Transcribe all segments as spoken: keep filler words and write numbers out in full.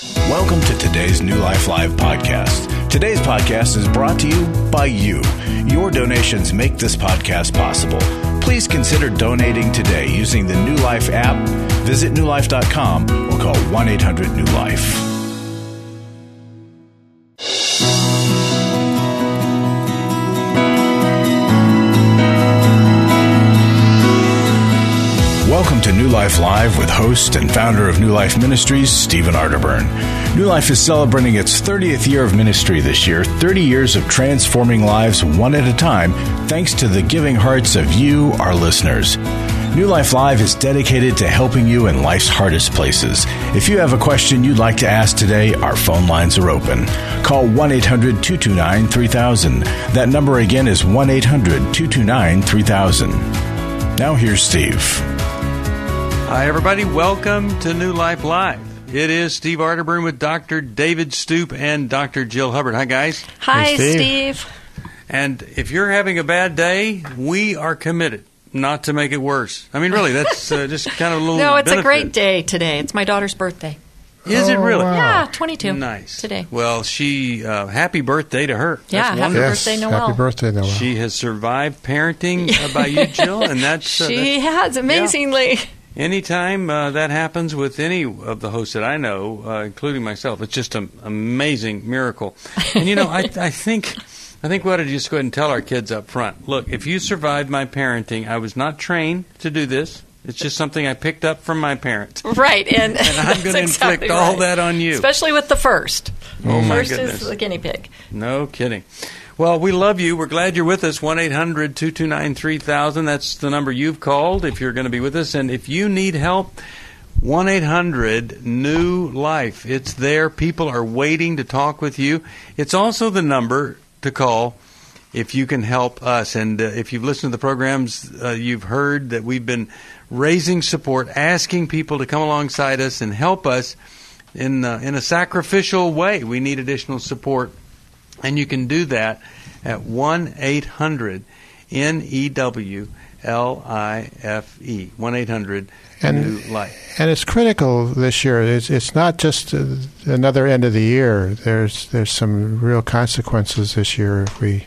Welcome to today's New Life Live podcast. Today's podcast is brought to you by you. Your donations make this podcast possible. Please consider donating today using the New Life app. Visit new life dot com or call one eight hundred new life. Welcome to New Life Live with host and founder of New Life Ministries, Stephen Arterburn. New Life is celebrating its thirtieth year of ministry this year, thirty years of transforming lives one at a time, thanks to the giving hearts of you, our listeners. New Life Live is dedicated to helping you in life's hardest places. If you have a question you'd like to ask today, our phone lines are open. Call one eight hundred two two nine three thousand. That number again is one eight hundred two two nine three thousand. Now here's Steve. Hi, everybody. Welcome to New Life Live. It is Steve Arterburn with Doctor David Stoop and Doctor Jill Hubbard. Hi, guys. Hi, hey, Steve. Steve. And if you're having a bad day, we are committed not to make it worse. I mean, really, that's uh, just kind of a little No, it's benefit. a great day today. It's my daughter's birthday. Is oh, it really? Wow. Yeah, twenty-two. Nice. Today. Well, she, uh, happy birthday to her. Yeah, That's happy wonderful. Yes, birthday, Noelle. happy birthday, Noelle. She has survived parenting uh, by you, Jill, and that's... Uh, She that's, has, amazingly. Anytime uh, that happens with any of the hosts that I know, uh, including myself, it's just an amazing miracle. And, you know, I, I think I think we ought to just go ahead and tell our kids up front, look, if you survived my parenting, I was not trained to do this. It's just something I picked up from my parents. Right. And, And I'm going to inflict exactly all right. that on you. Especially with the first. Oh, my first goodness. is the guinea pig. No kidding. Well, we love you. We're glad you're with us. one eight hundred two two nine three thousand. That's the number you've called if you're going to be with us. And if you need help, one eight hundred new life. It's there. People are waiting to talk with you. It's also the number to call if you can help us. And uh, if you've listened to the programs, uh, you've heard that we've been raising support, asking people to come alongside us and help us in uh, in a sacrificial way. We need additional support. And you can do that at one eight hundred N E W L I F E, one eight hundred new life. And it's critical this year. It's, it's not just uh, another end of the year. There's there's some real consequences this year if we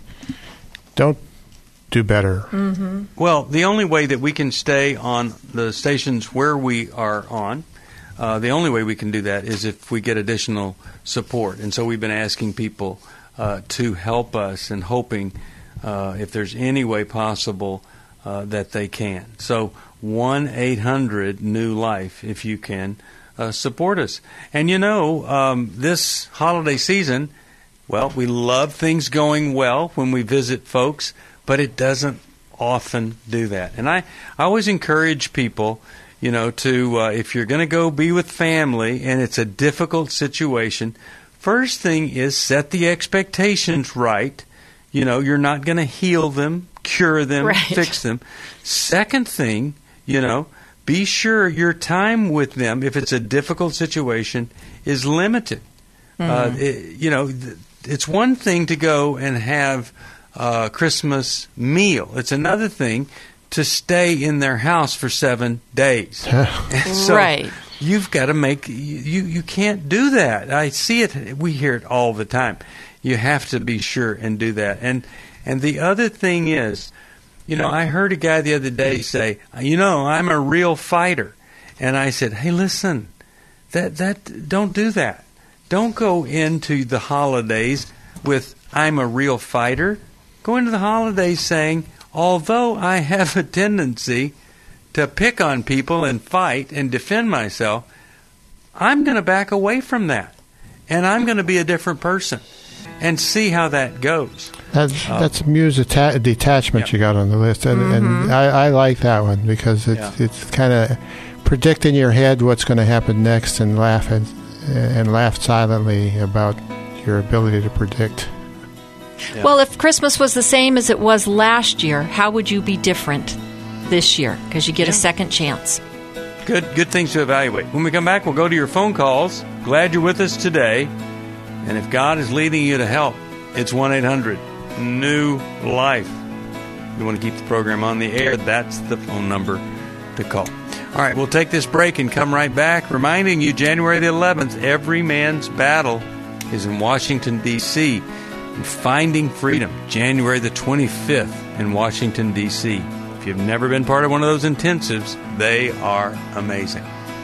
don't do better. Mm-hmm. Well, the only way that we can stay on the stations where we are on, uh, the only way we can do that is if we get additional support. And so we've been asking people Uh, to help us and hoping uh, if there's any way possible uh, that they can. So one eight hundred new life if you can uh, support us. And you know, um, this holiday season, well, we love things going well when we visit folks, but it doesn't often do that. And I, I always encourage people, you know, to, uh, if you're going to go be with family and it's a difficult situation, first thing is set the expectations right. You know, you're not going to heal them, cure them, right. fix them. Second thing, you know, be sure your time with them, if it's a difficult situation, is limited. Mm-hmm. Uh, it, you know, th- it's one thing to go and have a Christmas meal. It's another thing to stay in their house for seven days. so, right. You've got to make you you can't do that. I see it. We hear it all the time. You have to be sure and do that. And and the other thing is, you know, I heard a guy the other day say, you know, I'm a real fighter, and I said, hey, listen, that that don't do that. Don't go into the holidays with I'm a real fighter. Go into the holidays saying, although I have a tendency to pick on people and fight and defend myself, I'm going to back away from that. And I'm going to be a different person and see how that goes. That, uh, that's muse atta- detachment yeah. you got on the list. And, Mm-hmm. and I, I like that one because it's, Yeah. it's kind of predict in your head what's going to happen next and laugh and, and laugh silently about your ability to predict. Yeah. Well, if Christmas was the same as it was last year, how would you be different this year? Because you get Yeah. a second chance. Good, good things to evaluate. When we come back, we'll go to your phone calls. Glad you're with us today. And if God is leading you to help, it's one eight hundred new life. You want to keep the program on the air, that's the phone number to call. All right, we'll take this break and come right back, reminding you January the eleventh, Every Man's Battle is in Washington, D C And Finding Freedom, January the twenty-fifth in Washington, D C If you've never been part of one of those intensives, they are amazing.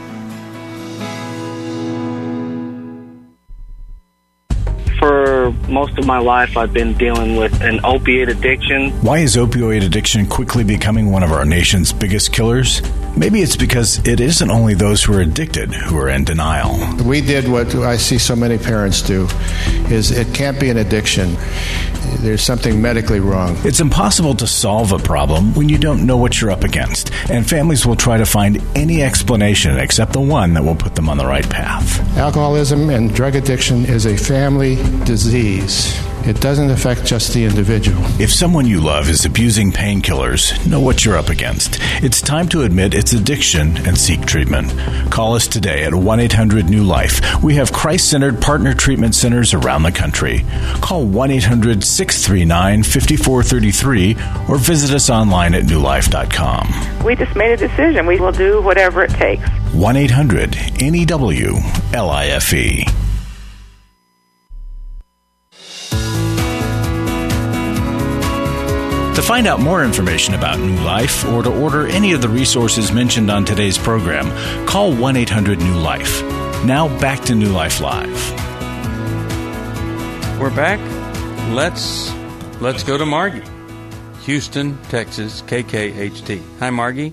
For most of my life, I've been dealing with an opiate addiction. Why is opioid addiction quickly becoming one of our nation's biggest killers? Maybe it's because it isn't only those who are addicted who are in denial. We did what I see so many parents do, is it can't be an addiction. There's something medically wrong. It's impossible to solve a problem when you don't know what you're up against, and families will try to find any explanation except the one that will put them on the right path. Alcoholism and drug addiction is a family disease. It doesn't affect just the individual. If someone you love is abusing painkillers, know what you're up against. It's time to admit it's addiction and seek treatment. Call us today at one eight hundred new life. We have Christ-centered partner treatment centers around the country. Call one eight hundred six three nine five four three three or visit us online at new life dot com. We just made a decision. We will do whatever it takes. one eight hundred N E W L I F E. To find out more information about New Life or to order any of the resources mentioned on today's program, call one eight hundred new life. Now back to New Life Live. We're back. Let's let's go to Margie, Houston, Texas, K K H T. Hi, Margie.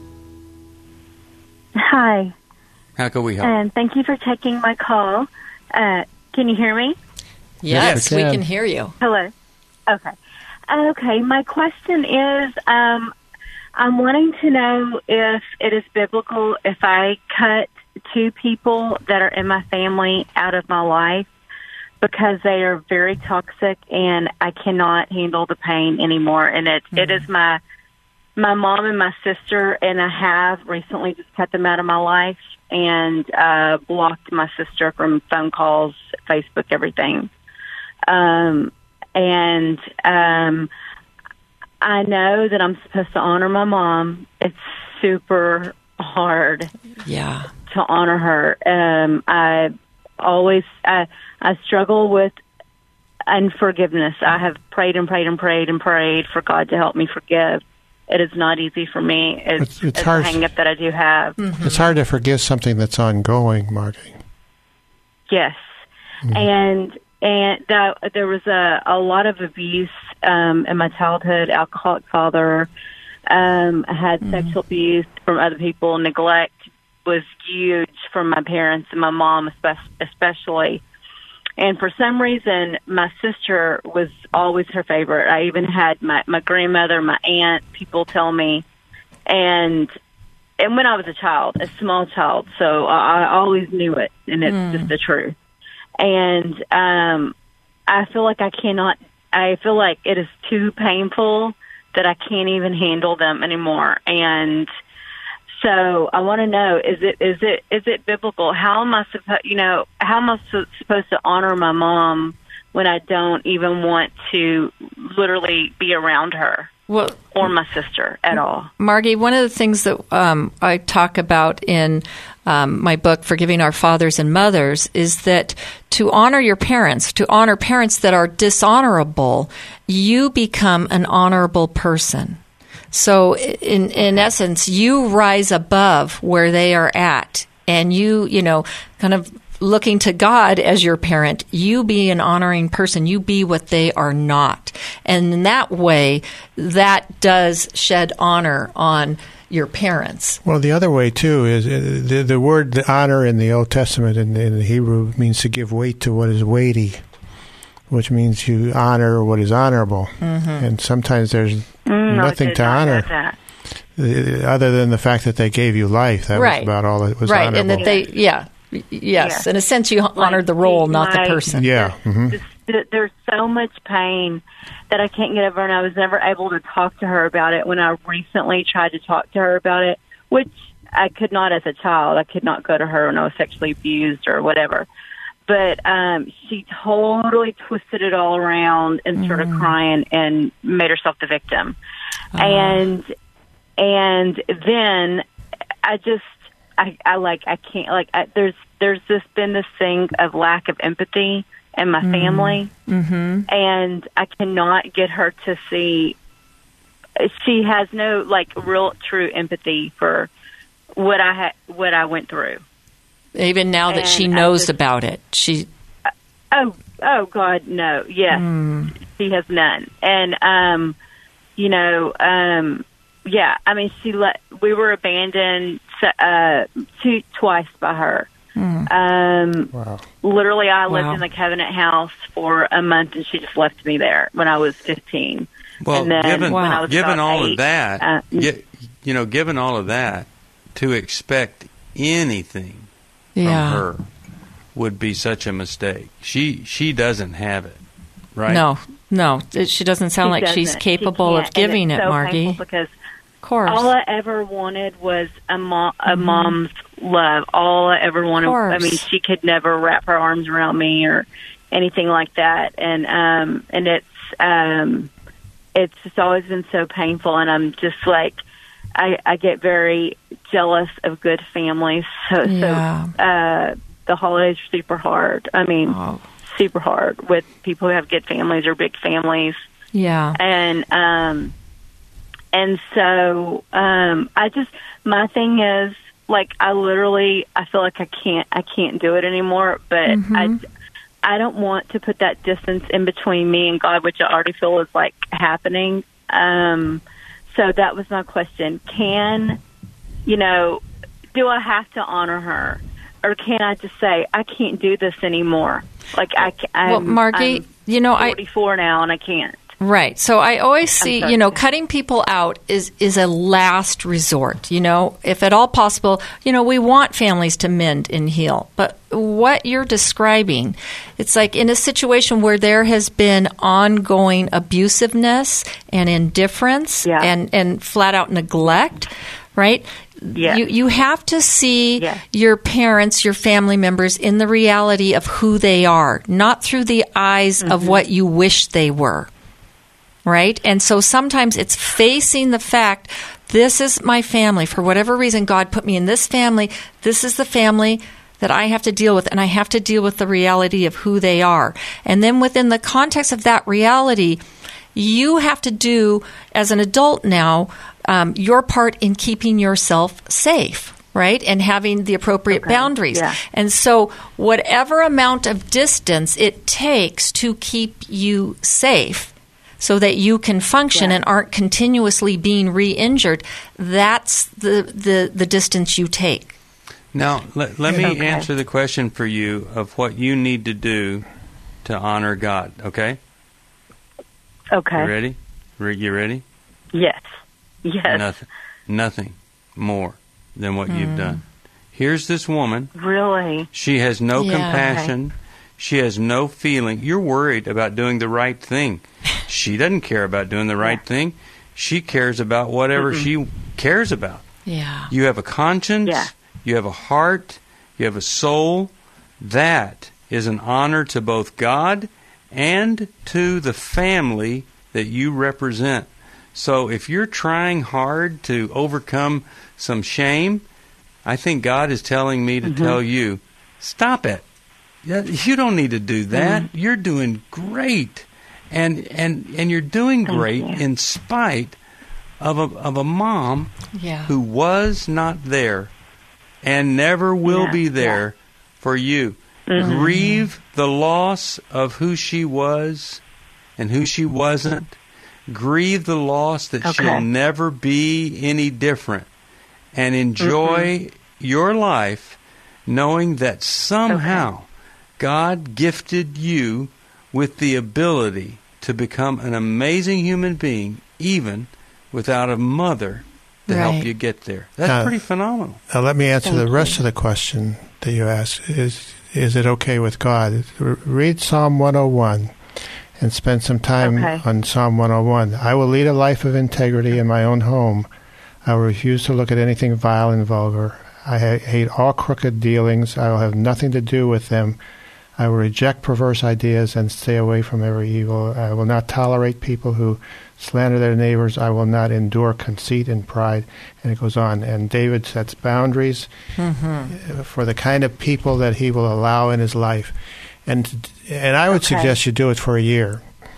Hi. How can we help? And thank you for taking my call. Uh, can you hear me? Yes, Yes, we we can. can hear you. Hello. Okay. Okay. My question is, um, I'm wanting to know if it is biblical if I cut two people that are in my family out of my life because they are very toxic and I cannot handle the pain anymore. And it mm-hmm. it is my my mom and my sister, and I have recently just cut them out of my life and uh, blocked my sister from phone calls, Facebook, everything. Um, and um, I know that I'm supposed to honor my mom. It's super hard Yeah. to honor her. Um, I always I, I struggle with unforgiveness. I have prayed and prayed and prayed and prayed for God to help me forgive. It is not easy for me. It's, It's- it's it's a hard. hang-up that I do have. Mm-hmm. It's hard to forgive something that's ongoing, Margie. Yes, and and that, there was a, a lot of abuse um, in my childhood. Alcoholic father, um, I had sexual abuse from other people. Neglect was huge from my parents and my mom, espe- especially. And for some reason, my sister was always her favorite. I even had my my grandmother, my aunt. People tell me, and and when I was a child, a small child, so I, I always knew it, and it's just the truth. And um, I feel like I cannot. I feel like it is too painful that I can't even handle them anymore. And so I want to know: is it is it is it biblical? How am I supposed? You know, how am I su- supposed to honor my mom when I don't even want to literally be around her? Well, Or my sister at all. Margie, one of the things that um, I talk about in um, my book, Forgiving Our Fathers and Mothers, is that to honor your parents, to honor parents that are dishonorable, you become an honorable person. So in in essence, you rise above where they are at, and you, you know, kind of looking to God as your parent, you be an honoring person. You be what they are not. And in that way, that does shed honor on your parents. Well, the other way, too, is uh, the, the word the honor in the Old Testament in, in the Hebrew means to give weight to what is weighty, which means you honor what is honorable. Mm-hmm. And sometimes there's Mm, nothing I did to not know honor that. uh, other than the fact that they gave you life. That Right. was about all that was right, honorable. and that they, yeah, yes. Yeah. In a sense, you Like, honored the role, not the my- person. Yeah. hmm Just, th- there's so much pain that I can't get over, and I was never able to talk to her about it when I recently tried to talk to her about it, which I could not as a child. I could not go to her when I was sexually abused or whatever. But um, she totally twisted it all around and started crying and made herself the victim. And and then I just I, I like I can't like I, there's there's just been this thing of lack of empathy in my mm. family, mm-hmm. and I cannot get her to see. She has no like real true empathy for what I ha- what I went through. Even now that and she knows just, about it, she. Uh, oh oh God, no! Yes, mm. she has none, and um, you know, um, yeah. I mean, she let we were abandoned uh, two twice by her. Mm. Um, wow. Literally, I wow. lived in the Covenant house for a month, and she just left me there when I was fifteen. Well, and then given, when I was given all eight, of that, uh, you, you know, given all of that, to expect anything yeah. from her would be such a mistake. She she doesn't have it, right? No, no. It, she doesn't sound she like doesn't. she's capable she of giving and it's it, so Margie. painful because of course. all I ever wanted was a, mo- a Mm-hmm. mom's love. All I ever wanted. Of course. I mean, she could never wrap her arms around me or anything like that. And um, and it's um, it's just always been so painful. And I'm just like, I, I get very jealous of good families. So, Yeah. so uh, the holidays are super hard. I mean, Oh. super hard with people who have good families or big families. Yeah. And um, and so um, I just my thing is like I literally I feel like I can't I can't do it anymore. But Mm-hmm. I I don't want to put that distance in between me and God, which I already feel is like happening. Um, so that was my question. Can you know? Do I have to honor her, or can I just say I can't do this anymore? Like I, I'm, well, Margie, I'm you know, I forty-four now and I can't. Right. So I always see, sorry. you know, cutting people out is, is a last resort. You know, if at all possible, you know, we want families to mend and heal. But what you're describing, it's like in a situation where there has been ongoing abusiveness and indifference Yeah. and, and flat out neglect, right? Yes. You you have to see Yes. your parents, your family members in the reality of who they are, not through the eyes Mm-hmm. of what you wish they were. Right? And so sometimes it's facing the fact, this is my family. For whatever reason, God put me in this family. This is the family that I have to deal with, and I have to deal with the reality of who they are. And then within the context of that reality, you have to do, as an adult now, um, your part in keeping yourself safe, right? And having the appropriate Okay. boundaries. Yeah. And so whatever amount of distance it takes to keep you safe, so that you can function Yeah. and aren't continuously being re-injured, that's the, the, the distance you take. Now, let, let me Okay. answer the question for you of what you need to do to honor God, okay? Okay. You ready? Re- You ready? Yes. Yes. Nothing, nothing more than what you've done. Here's this woman. Really? She has no Yeah. compassion. She has no feeling. You're worried about doing the right thing. She doesn't care about doing the right thing. She cares about whatever Mm-mm. she cares about. Yeah. You have a conscience. Yeah. You have a heart. You have a soul. That is an honor to both God and to the family that you represent. So if you're trying hard to overcome some shame, I think God is telling me to Mm-hmm. tell you, stop it. Yeah, you don't need to do that. Mm-hmm. You're doing great. And and and you're doing Thank great you. in spite of a of a mom Yeah. who was not there and never will Yeah, be there for you. Mm-hmm. Grieve the loss of who she was and who she wasn't. Grieve the loss that Okay. she'll never be any different. And enjoy your life knowing that somehow God gifted you with the ability to become an amazing human being, even without a mother to help Right. you get there. That's Uh, pretty phenomenal. Now let me answer Thank the rest you. of the question that you asked. Is is it okay with God? R- Read Psalm one oh one and spend some time Okay. on Psalm one oh one. I will lead a life of integrity in my own home. I will refuse to look at anything vile and vulgar. I ha- hate all crooked dealings. I will have nothing to do with them. I will reject perverse ideas and stay away from every evil. I will not tolerate people who slander their neighbors. I will not endure conceit and pride. And it goes on. And David sets boundaries mm-hmm. for the kind of people that he will allow in his life. And and I would okay. suggest you do it for a year.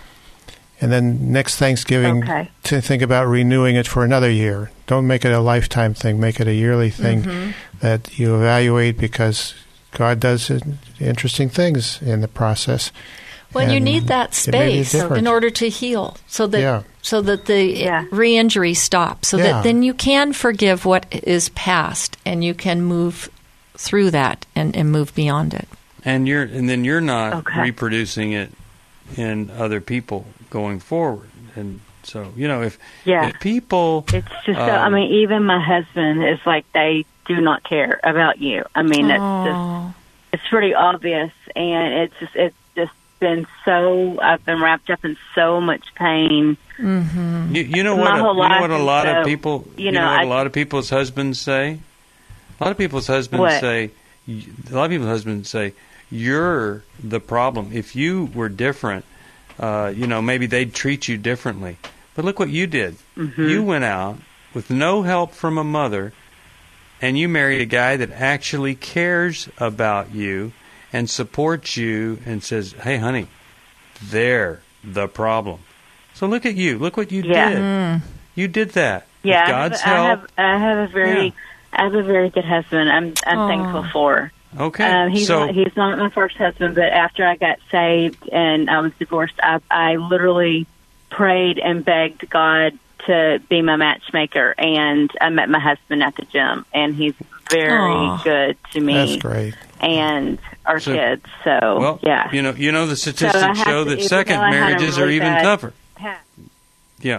And then next Thanksgiving, okay. to think about renewing it for another year. Don't make it a lifetime thing. Make it a yearly thing mm-hmm. that you evaluate, because God does interesting things in the process. Well, and you need that space in order to heal, so that yeah. so that the yeah. re-injury stops, so yeah. that then you can forgive what is past, and you can move through that and, and move beyond it. And you're and then you're not okay. reproducing it in other people going forward. And so, you know, if, yeah. if people... It's just, um, so, I mean, even my husband is like, they do not care about you. I mean, it's just, it's pretty obvious, and it's just, it's just been so, I've been wrapped up in so much pain. Mm-hmm. You, you know what, a, you know what a lot of people, you, you know, know what I, a lot of people's husbands say? A lot of people's husbands what? say, a lot of people's husbands say, you're the problem. If you were different, uh, you know, maybe they'd treat you differently. But look what you did. Mm-hmm. You went out with no help from a mother, and you married a guy that actually cares about you and supports you and says, hey, honey, they're the problem. So look at you. Look what you yeah. did. Mm. You did that. Yeah, with God's I have, help. I have, I have a very, yeah. I have a very good husband. I'm, I'm Aww. thankful for. Okay. Um, he's so, not, he's not my first husband, but after I got saved and I was divorced, I, I literally prayed and begged God to be my matchmaker, and I met my husband at the gym, and he's very Aww. good to me. That's great. And our so, kids. So well, yeah, you know, you know the statistics so show to, that second marriages really are even tougher. Path. Yeah.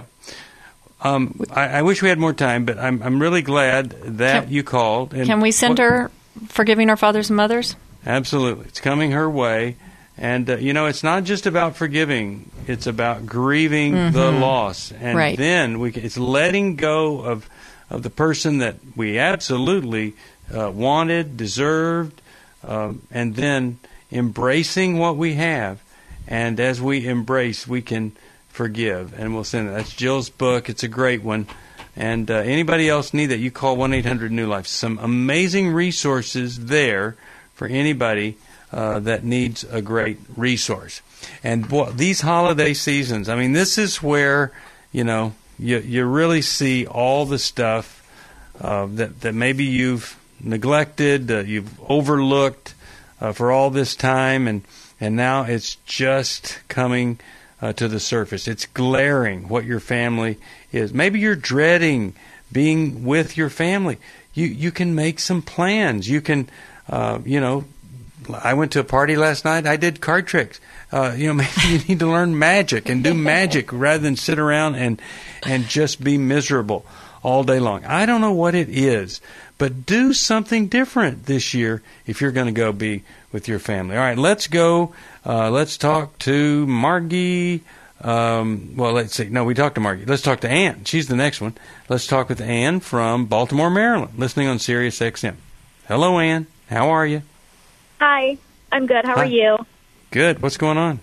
Um, I, I wish we had more time, but I'm I'm really glad that can, you called. And can we send what, her Forgiving Our Fathers and Mothers? Absolutely. It's coming her way. And, uh, you know, it's not just about forgiving. It's about grieving mm-hmm. the loss. And right. then we can, it's letting go of of the person that we absolutely uh, wanted, deserved, um, and then embracing what we have. And as we embrace, we can forgive. And we'll send it. That's Jill's book. It's a great one. And uh, anybody else need that, you call one eight hundred new life. Some amazing resources there for anybody uh, that needs a great resource. And boy, these holiday seasons, I mean, this is where, you know, you, you really see all the stuff uh, that, that maybe you've neglected, uh, you've overlooked uh, for all this time, and, and now it's just coming Uh, to the surface. It's glaring what your family is. Maybe you're dreading being with your family. You you can make some plans. You can, uh, you know, I went to a party last night. I did card tricks. Uh, you know, maybe you need to learn magic and do magic rather than sit around and and just be miserable all day long. I don't know what it is, but do something different this year if you're going to go be with your family. All right, let's go. Uh, let's talk to Margie. Um, well, let's see. No, we talked to Margie. Let's talk to Ann. She's the next one. Let's talk with Ann from Baltimore, Maryland, listening on Sirius X M. Hello, Ann. How are you? Hi. I'm good. How Hi. are you? Good. What's going on?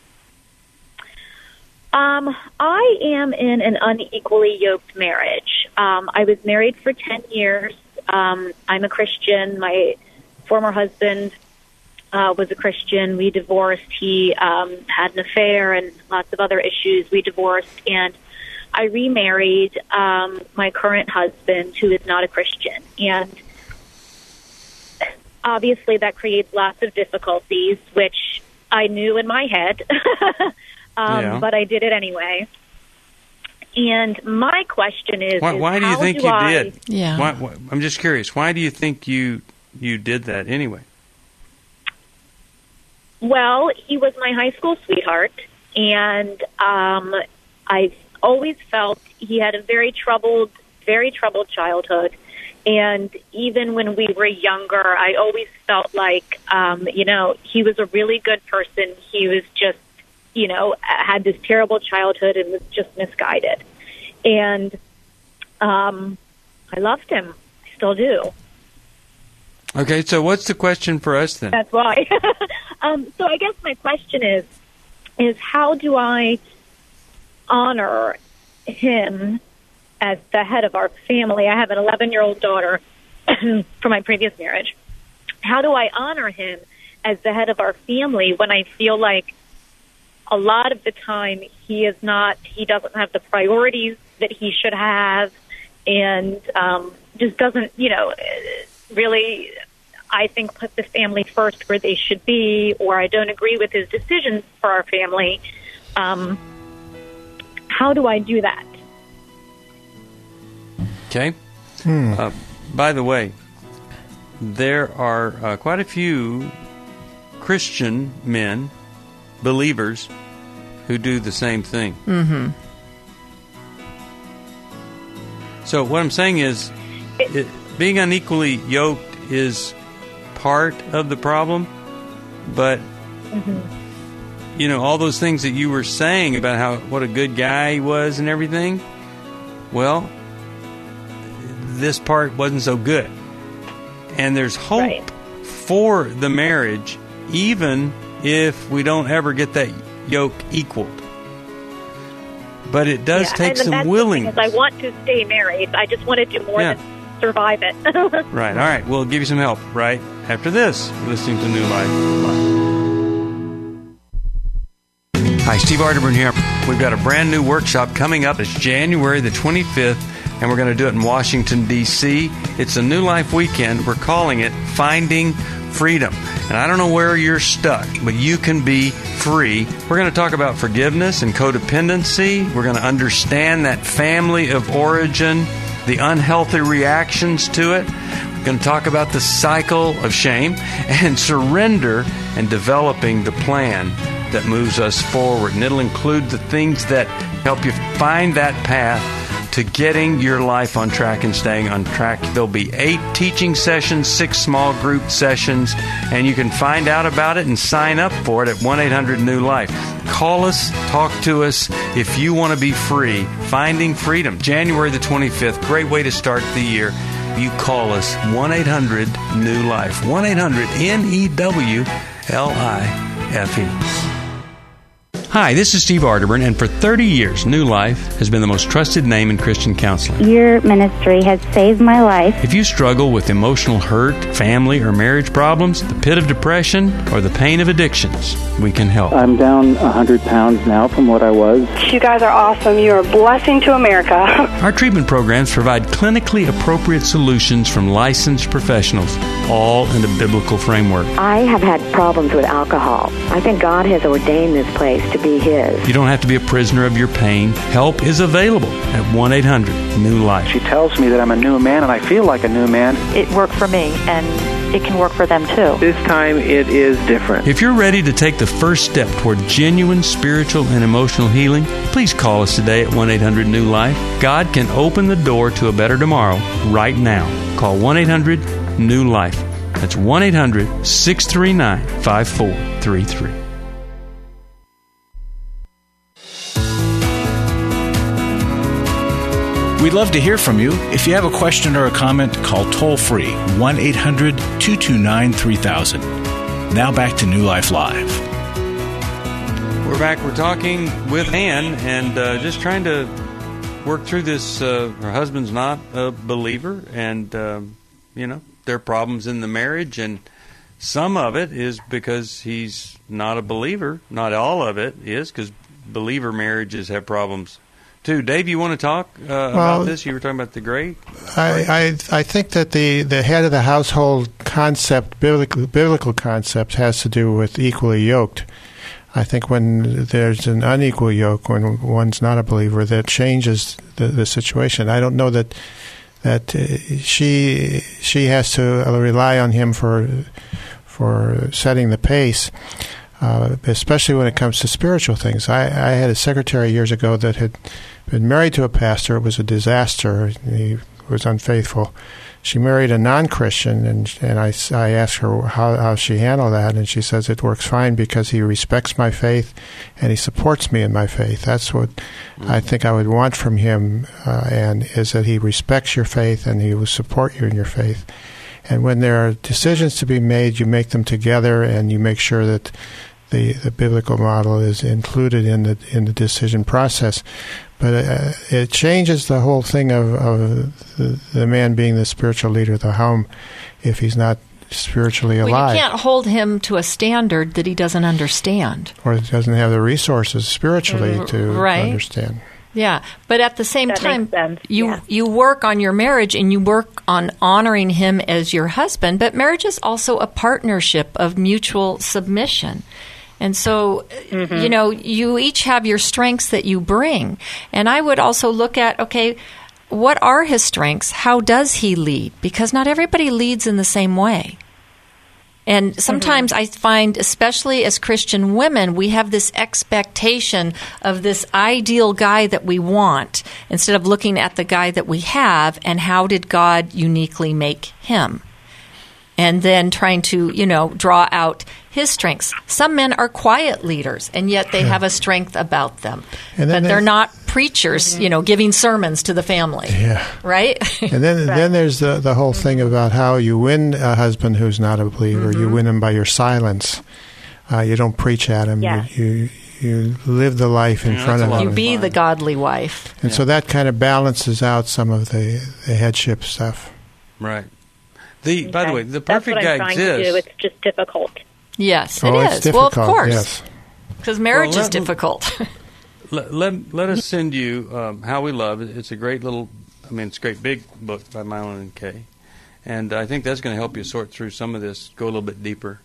Um, I am in an unequally yoked marriage. Um, I was married for ten years. Um, I'm a Christian. My former husband uh, was a Christian. We divorced. He um, had an affair and lots of other issues. We divorced, and I remarried um, my current husband, who is not a Christian. And obviously that creates lots of difficulties, which I knew in my head. Um, yeah. But I did it anyway. And my question is, why, is why do you think do you I, did? Yeah. Why, why, I'm just curious. Why do you think you you did that anyway? Well, he was my high school sweetheart, and um, I've always felt he had a very troubled, very troubled childhood. And even when we were younger, I always felt like, um, you know, he was a really good person. He was just, you know, had this terrible childhood and was just misguided. And um, I loved him. I still do. Okay, so what's the question for us then? That's why. um, so I guess my question is, is how do I honor him as the head of our family? I have an eleven-year-old daughter from my previous marriage. How do I honor him as the head of our family when I feel like a lot of the time he is not, he doesn't have the priorities that he should have, and um, just doesn't, you know, really, I think, put the family first where they should be, or I don't agree with his decisions for our family. Um, how do I do that? Okay. Hmm. Uh, by the way, there are uh, quite a few Christian men, believers, who do the same thing. Mm-hmm. So what I'm saying is, it, being unequally yoked is part of the problem, but mm-hmm. you know, all those things that you were saying about how what a good guy he was and everything, well, this part wasn't so good. And there's hope right. for the marriage, even if we don't ever get that yoke equaled. But it does yeah, take and some willingness. I want to stay married. I just want to do more yeah. than survive it. Right. All right. We'll give you some help right after this. You're listening to New Life Live. Hi, Steve Arterburn here. We've got a brand new workshop coming up. It's January the twenty-fifth, and we're going to do it in Washington, D C It's a New Life weekend. We're calling it Finding Freedom. And I don't know where you're stuck, but you can be free. We're going to talk about forgiveness and codependency. We're going to understand that family of origin, the unhealthy reactions to it. We're going to talk about the cycle of shame and surrender and developing the plan that moves us forward. And it'll include the things that help you find that path to getting your life on track and staying on track. There'll be eight teaching sessions, six small group sessions, and you can find out about it and sign up for it at one eight hundred new life. Call us, talk to us if you want to be free. Finding Freedom, January the twenty-fifth. Great way to start the year. You call us, one eight hundred new life. one eight hundred N E W L I F E. Hi, this is Steve Arterburn, and for thirty years, New Life has been the most trusted name in Christian counseling. Your ministry has saved my life. If you struggle with emotional hurt, family or marriage problems, the pit of depression, or the pain of addictions, we can help. I'm down one hundred pounds now from what I was. You guys are awesome. You're a blessing to America. Our treatment programs provide clinically appropriate solutions from licensed professionals, all in a biblical framework. I have had problems with alcohol. I think God has ordained this place to be His. You don't have to be a prisoner of your pain. Help is available at one eight hundred new life. She tells me that I'm a new man, and I feel like a new man. It worked for me, and it can work for them too. This time it is different. If you're ready to take the first step toward genuine spiritual and emotional healing, please call us today at one eight hundred new life. God can open the door to a better tomorrow right now. Call one eight hundred new life. That's one eight hundred six three nine five four three three. We'd love to hear from you. If you have a question or a comment, call toll-free one eight hundred two two nine three thousand. Now back to New Life Live. We're back. We're talking with Ann and uh, just trying to work through this. Uh, her husband's not a believer, and, um, you know, there are problems in the marriage, and some of it is because he's not a believer. Not all of it is, because believer marriages have problems too. Dave, you want to talk uh, well, about this? You were talking about the great. I, I I think that the, the head of the household concept, biblical, biblical concept, has to do with equally yoked. I think when there's an unequal yoke, when one's not a believer, that changes the, the situation. I don't know that that uh, she she has to rely on him for for setting the pace. Uh, especially when it comes to spiritual things. I, I had a secretary years ago that had been married to a pastor. It was a disaster. He was unfaithful. She married a non-Christian, and and I, I asked her how, how she handled that, and she says it works fine because he respects my faith and he supports me in my faith. That's what mm-hmm. I think I would want from him, uh, and is that he respects your faith and he will support you in your faith. And when there are decisions to be made, you make them together, and you make sure that the, the biblical model is included in the in the decision process. But uh, it changes the whole thing of, of the, the man being the spiritual leader of the home if he's not spiritually alive. Well, you can't hold him to a standard that he doesn't understand. Or doesn't have the resources spiritually mm, to, right. to understand. Yeah, but at the same that time, makes sense. you Yeah. you work on your marriage and you work on honoring him as your husband, but marriage is also a partnership of mutual submission. And so, mm-hmm. you know, you each have your strengths that you bring. And I would also look at, okay, what are his strengths? How does he lead? Because not everybody leads in the same way. And sometimes mm-hmm. I find, especially as Christian women, we have this expectation of this ideal guy that we want instead of looking at the guy that we have and how did God uniquely make him. And then trying to, you know, draw out his strengths. Some men are quiet leaders, and yet they have a strength about them. And then but they're not preachers, mm-hmm. you know, giving sermons to the family. Yeah. Right? And then right. then there's the, the whole thing about how you win a husband who's not a believer. Mm-hmm. You win him by your silence. Uh, you don't preach at him. Yeah. You, you you live the life in yeah, front of him. You be the godly wife. And yeah. so that kind of balances out some of the, the headship stuff. Right. The okay. By the way, the perfect That's what guy I'm trying exists. To do. It's just difficult. Yes, oh, it it's is. Difficult, well, of course. Yes. Because marriage well, let, is difficult. let, let, let us send you um, How We Love. It's a great little, I mean, it's a great big book by Mylon and Kay. And I think that's going to help you sort through some of this, go a little bit deeper.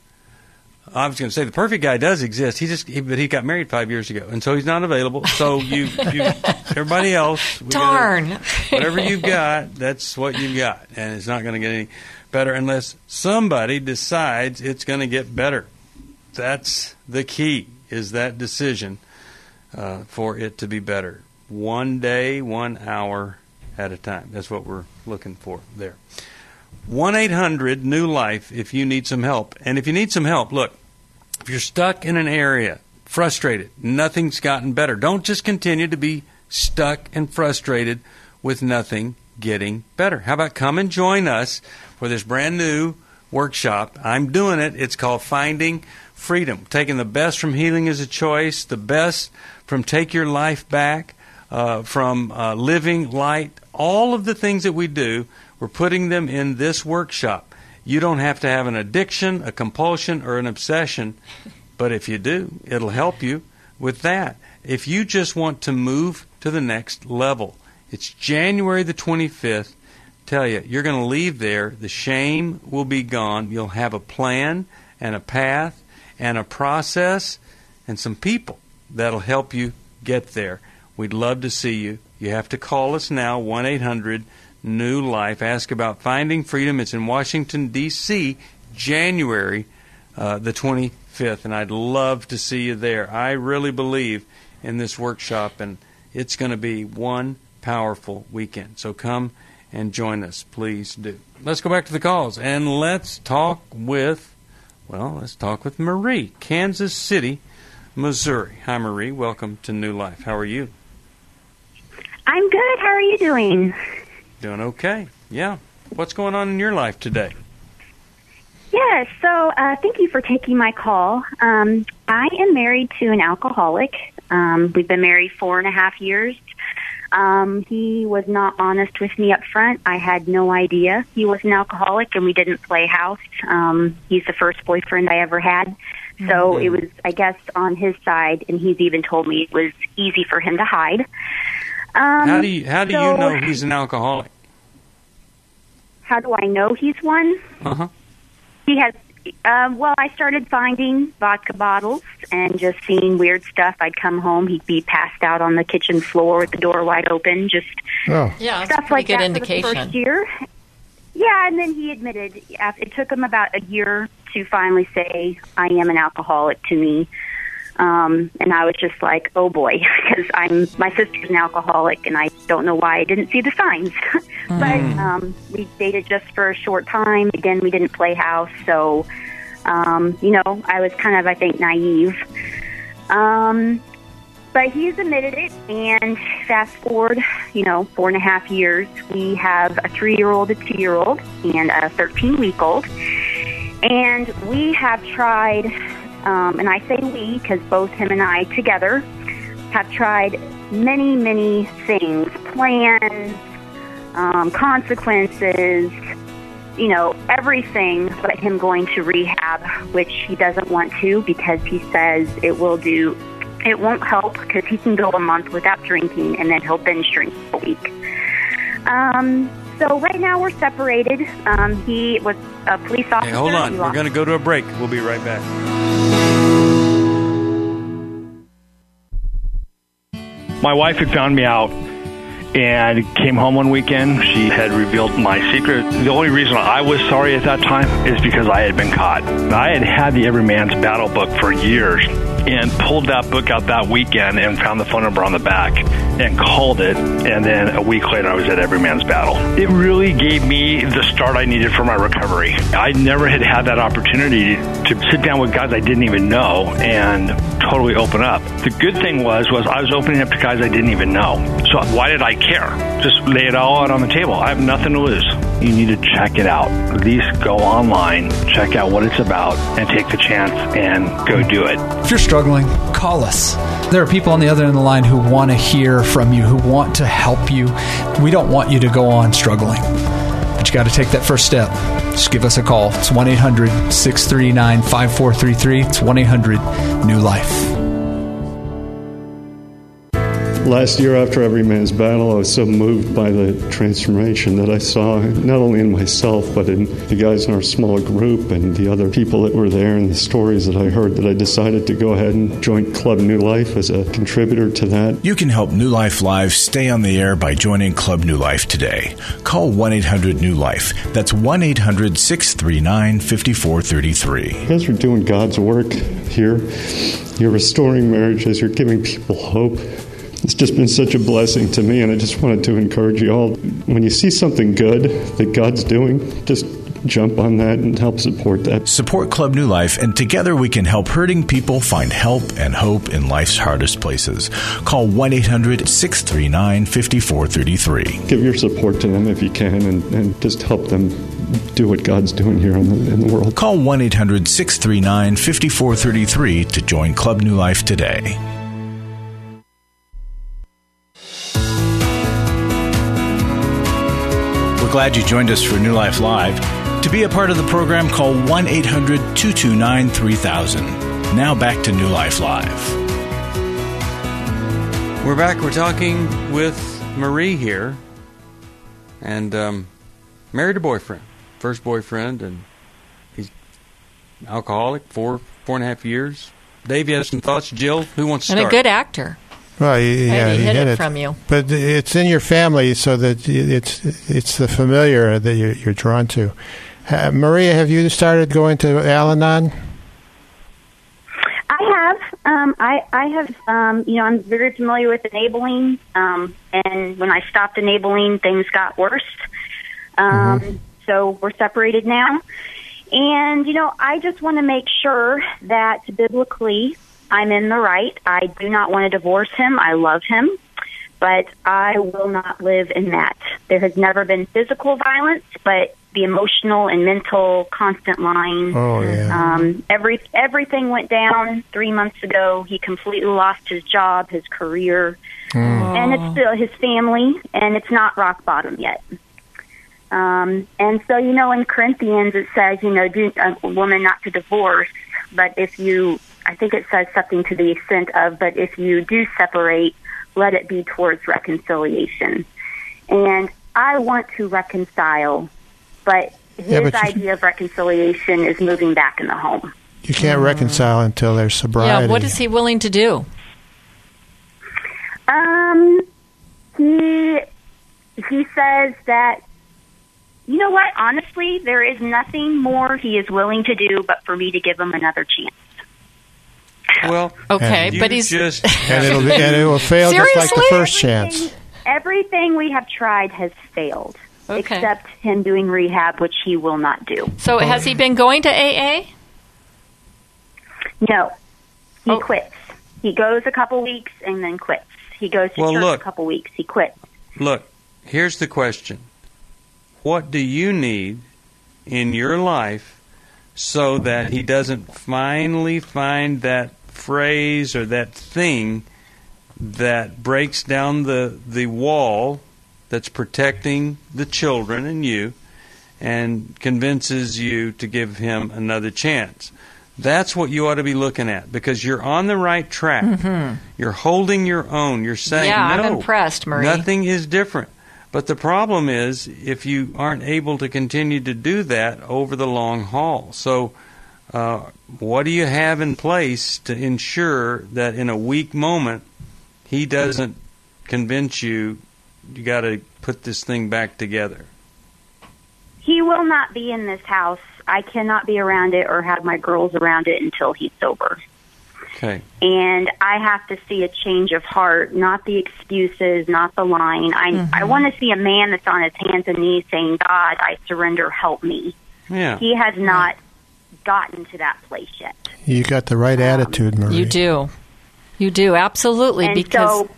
I was going to say the perfect guy does exist. He just, he, but he got married five years ago, and so he's not available. So you, you everybody else, we darn, gotta, whatever you've got, that's what you've got, and it's not going to get any better unless somebody decides it's going to get better. That's the key, is that decision uh, for it to be better. One day, one hour at a time. That's what we're looking for there. one eight hundred new life if you need some help. And if you need some help, look, if you're stuck in an area, frustrated, nothing's gotten better, don't just continue to be stuck and frustrated with nothing getting better. How about come and join us for this brand new workshop? I'm doing it. It's called Finding Freedom. Taking the best from Healing is a Choice, the best from Take Your Life Back, uh, from uh, Living Light, all of the things that we do, we're putting them in this workshop. You don't have to have an addiction, a compulsion, or an obsession, but if you do, it'll help you with that. If you just want to move to the next level, it's January the twenty-fifth. Tell you, you're going to leave there. The shame will be gone. You'll have a plan and a path and a process and some people that'll help you get there. We'd love to see you. You have to call us now, one eight hundred new life. Ask about Finding Freedom. It's in Washington, D C, January uh, the twenty-fifth, and I'd love to see you there. I really believe in this workshop, and it's going to be one powerful weekend. So come and join us. Please do. Let's go back to the calls, and let's talk with, well, let's talk with Marie, Kansas City, Missouri. Hi, Marie. Welcome to New Life. How are you? I'm good. How are you doing? Doing okay. Yeah. What's going on in your life today? Yes. So uh, thank you for taking my call. Um, I am married to an alcoholic. Um, we've been married four and a half years. Um, he was not honest with me up front. I had no idea he was an alcoholic, and we didn't play house. Um, he's the first boyfriend I ever had. So mm-hmm. it was, I guess, on his side, and he's even told me it was easy for him to hide. Um, how do you, how do so, you know he's an alcoholic? How do I know he's one? Uh-huh. He has, um, well, I started finding vodka bottles and just seeing weird stuff. I'd come home, he'd be passed out on the kitchen floor with the door wide open, just oh. yeah, stuff like good that indication. For the first year. Yeah, and then he admitted, it took him about a year to finally say, I am an alcoholic to me. Um, and I was just like, oh boy, because I'm my sister's an alcoholic, and I don't know why I didn't see the signs. Mm. But um, we dated just for a short time. Again, we didn't play house, so um, you know, I was kind of, I think, naive. Um, But he's admitted it, and fast forward, you know, four and a half years, we have a three-year-old, a two-year-old, and a thirteen-week-old. And we have tried, um, and I say we because both him and I together have tried many, many things, plans, um, consequences, you know, everything but him going to rehab, which he doesn't want to because he says it will do, it won't help because he can go a month without drinking and then he'll binge drink a week. Um, so right now we're separated. Um, he was a police officer. Hey, hold on. We're going to go to a break. We'll be right back. My wife had found me out and came home one weekend. She had revealed my secret. The only reason I was sorry at that time is because I had been caught. I had had the Every Man's Battle book for years and pulled that book out that weekend and found the phone number on the back and called it, and then a week later I was at Every Man's Battle. It really gave me the start I needed for my recovery. I never had had that opportunity to sit down with guys I didn't even know and totally open up. The good thing was, was I was opening up to guys I didn't even know. So why did I care? Just lay it all out on the table. I have nothing to lose. You need to check it out. At least go online, check out what it's about, and take the chance and go do it. If you're struggling, call us. There are people on the other end of the line who want to hear from you, who want to help you. We don't want you to go on struggling, but you got to take that first step. Just give us a call. It's one eight hundred six three nine five four three three. It's one eight hundred new life. Last year after Every Man's Battle, I was so moved by the transformation that I saw not only in myself, but in the guys in our small group and the other people that were there and the stories that I heard, that I decided to go ahead and join Club New Life as a contributor to that. You can help New Life Live stay on the air by joining Club New Life today. Call one eight hundred new life. That's one eight hundred six three nine five four three three. You guys are doing God's work here. You're restoring marriages. You're giving people hope. It's just been such a blessing to me, and I just wanted to encourage you all. When you see something good that God's doing, just jump on that and help support that. Support Club New Life, and together we can help hurting people find help and hope in life's hardest places. Call one eight hundred six three nine five four three three. Give your support to them if you can, and, and just help them do what God's doing here in the, in the world. Call one eight hundred six three nine five four three three to join Club New Life today. Glad you joined us for New Life Live. To be a part of the program, call one eight hundred two two nine three thousand. Now back to New Life Live. We're back. We're talking with Marie here, and um, married a boyfriend, first boyfriend, and he's alcoholic, four four and a half years. Dave, you have some thoughts? Jill, who wants to and start? And a good actor. Well, yeah, he, he hid, hid it it from you. But it's in your family, so that it's it's the familiar that you're, you're drawn to. Uh, Maria, have you started going to Al-Anon? I have. Um, I, I have, um, you know, I'm very familiar with enabling, um, and when I stopped enabling, things got worse. Um, mm-hmm. So we're separated now. And, you know, I just want to make sure that biblically I'm in the right. I do not want to divorce him. I love him, but I will not live in that. There has never been physical violence, but the emotional and mental constant lying. Oh, yeah. Um, every, everything went down three months ago. He completely lost his job, his career, mm. and it's still his family, and it's not rock bottom yet. Um, and so, you know, in Corinthians it says, you know, do a woman not to divorce, but if you, I think it says something to the extent of, but if you do separate, let it be towards reconciliation. And I want to reconcile, but his yeah, but idea you, of reconciliation is moving back in the home. You can't mm. reconcile until there's sobriety. Yeah, what is he willing to do? Um, he he says that, you know what, honestly, there is nothing more he is willing to do but for me to give him another chance. Well, okay, but he's just and it'll be, and it will fail Seriously? just like the first everything, chance. Everything we have tried has failed, okay. except him doing rehab, which he will not do. So, oh. has he been going to A A? No, he oh. quits. He goes a couple weeks and then quits. He goes to well, church look, a couple weeks. He quits. Look, here's the question. What do you need in your life so that he doesn't finally find that phrase or that thing that breaks down the, the wall that's protecting the children and you and convinces you to give him another chance? That's what you ought to be looking at, because you're on the right track. Mm-hmm. You're holding your own. You're saying, yeah, no, I'm impressed, Marie. Nothing is different. But the problem is if you aren't able to continue to do that over the long haul. So uh, what do you have in place to ensure that in a weak moment he doesn't convince you you got to put this thing back together? He will not be in this house. I cannot be around it or have my girls around it until he's sober. Okay. And I have to see a change of heart, not the excuses, not the lying. I Mm-hmm. I want to see a man that's on his hands and knees saying, God, I surrender, help me. Yeah. He has not gotten to that place yet. You got the right um, attitude, Marie. You do. You do, absolutely. And because so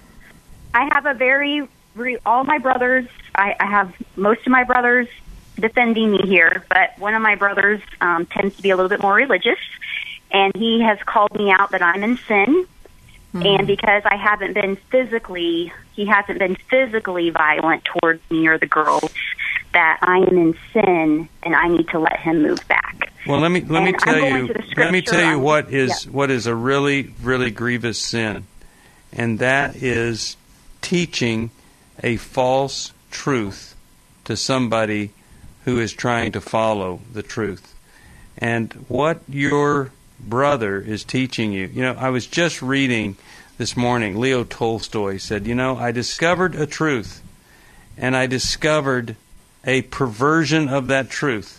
I have a very, re- all my brothers, I, I have most of my brothers defending me here, but one of my brothers um, tends to be a little bit more religious, and he has called me out that I'm in sin, mm-hmm. and because I haven't been physically, he hasn't been physically violent towards me or the girls, that I am in sin, and I need to let him move back. Well, let me let and me tell you let me tell you I'm, what is yeah. what is a really really grievous sin, and that is teaching a false truth to somebody who is trying to follow the truth. And what your brother is teaching you, you know, I was just reading this morning, Leo Tolstoy said, you know, I discovered a truth, and I discovered a perversion of that truth.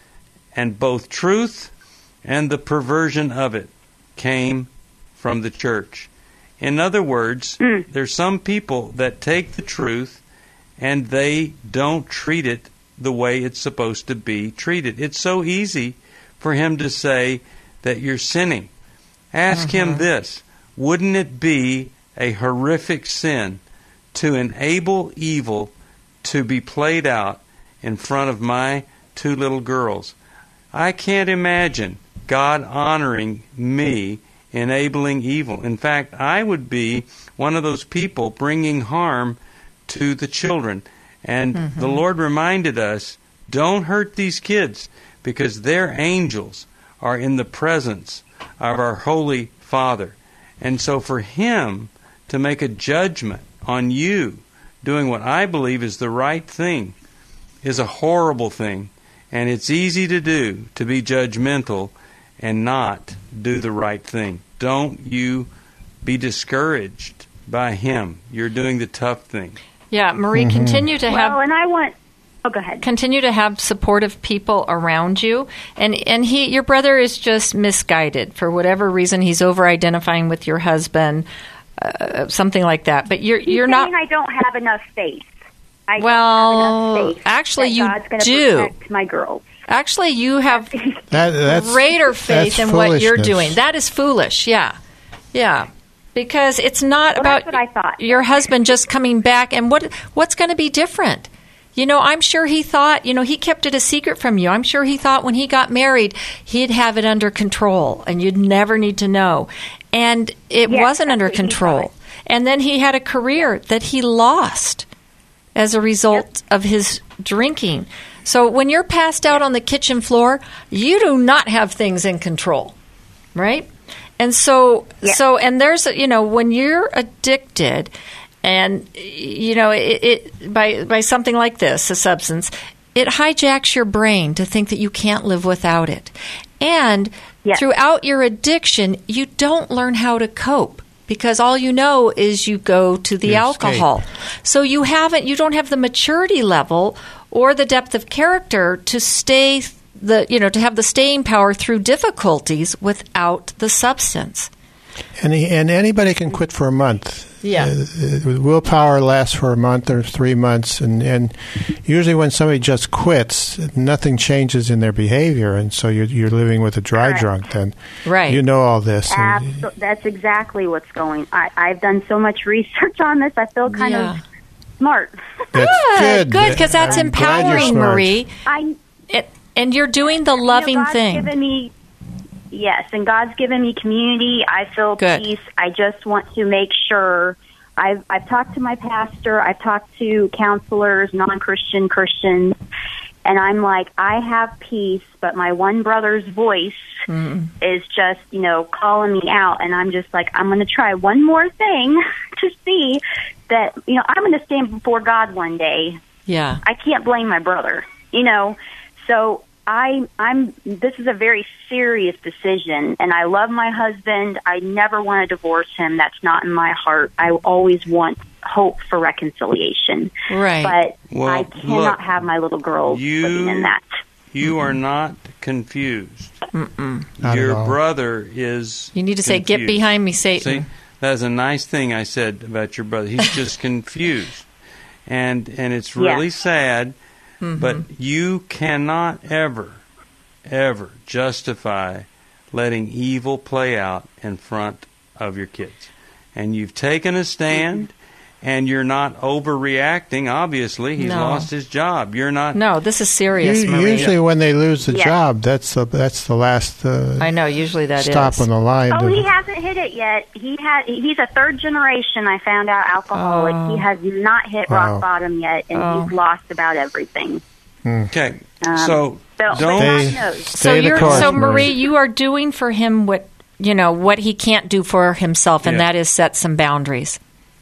And both truth and the perversion of it came from the church. In other words, mm. there's some people that take the truth and they don't treat it the way it's supposed to be treated. It's so easy for him to say that you're sinning. Ask uh-huh. him this. Wouldn't it be a horrific sin to enable evil to be played out in front of my two little girls? I can't imagine God honoring me enabling evil. In fact, I would be one of those people bringing harm to the children. And mm-hmm. the Lord reminded us, don't hurt these kids, because their angels are in the presence of our Holy Father. And so for Him to make a judgment on you doing what I believe is the right thing is a horrible thing. And it's easy to do, to be judgmental and not do the right thing. Don't you be discouraged by him. You're doing the tough thing. Yeah, Marie, mm-hmm. continue to have... Well, and I want... Oh, go ahead. Continue to have supportive people around you. And and he, your brother is just misguided. For whatever reason, he's over-identifying with your husband, uh, something like that. But you're, he's you're not... I don't have enough faith. I well, don't have enough faith actually, you God's gonna do. Protect my girls. Actually, you have that, that's, greater faith that's in what you're doing. That is foolish, yeah. Yeah. Because it's not well, about that's what I thought. Your husband just coming back. And what what's going to be different? You know, I'm sure he thought, you know, he kept it a secret from you. I'm sure he thought when he got married, he'd have it under control and you'd never need to know. And it yes, wasn't under control. And then he had a career that he lost as a result yes. of his drinking. So when you're passed out on the kitchen floor, you do not have things in control, right? And so, yeah. so, and there's, you know, when you're addicted, and you know, it, it by by something like this, a substance, it hijacks your brain to think that you can't live without it, and yeah. throughout your addiction, you don't learn how to cope. Because all you know is you go to the you alcohol. Escape. So you haven't, you don't have the maturity level or the depth of character to stay the, you know, to have the staying power through difficulties without the substance. And he, and anybody can quit for a month. Yeah. Uh, willpower lasts for a month or three months, and, and usually when somebody just quits, nothing changes in their behavior, and so you're, you're living with a dry Correct. drunk then. Right. You know all this. and- Absol- that's exactly what's going. I, I've done so much research on this. I feel kind Yeah. of smart. That's good. Good, because that's I'm glad you're empowering, smart. Marie. I It, and you're doing the you know, loving God's thing. Given me, yes, and God's given me community. I feel Good. peace. I just want to make sure. I've I've talked to my pastor. I've talked to counselors, non-Christian Christians, and I'm like, I have peace, but my one brother's voice Mm. is just, you know, calling me out, and I'm just like, I'm going to try one more thing to see that, you know, I'm going to stand before God one day. Yeah. I can't blame my brother, you know. So I, I'm. This is a very serious decision, and I love my husband. I never want to divorce him. That's not in my heart. I always want hope for reconciliation. Right. But Well, I cannot look, have my little girl you- living in that. You are not confused. Mm-mm. Not at Your all. brother is. You need to say, "Get confused." behind me, Satan." See, that's a nice thing I said about your brother. He's just confused, and and it's really Yes. sad. Mhm. But you cannot ever, ever justify letting evil play out in front of your kids. And you've taken a stand, and you're not overreacting. Obviously, he's No. lost his job. You're not. No, this is serious, U- Marie. Usually, when they lose the Yes. job, that's the that's the last uh, I know. Usually that is. stop on the line. Oh, to- he hasn't hit it yet. He had. He's a third generation. I found out alcoholic. Oh. He has not hit Wow. rock bottom yet, and Oh. he's lost about everything. Okay, Um, so So, don't. but God Stay- knows. So Stay the you're course, so Marie. Marie, you are doing for him what you know what he can't do for himself, and Yeah. that is set some boundaries.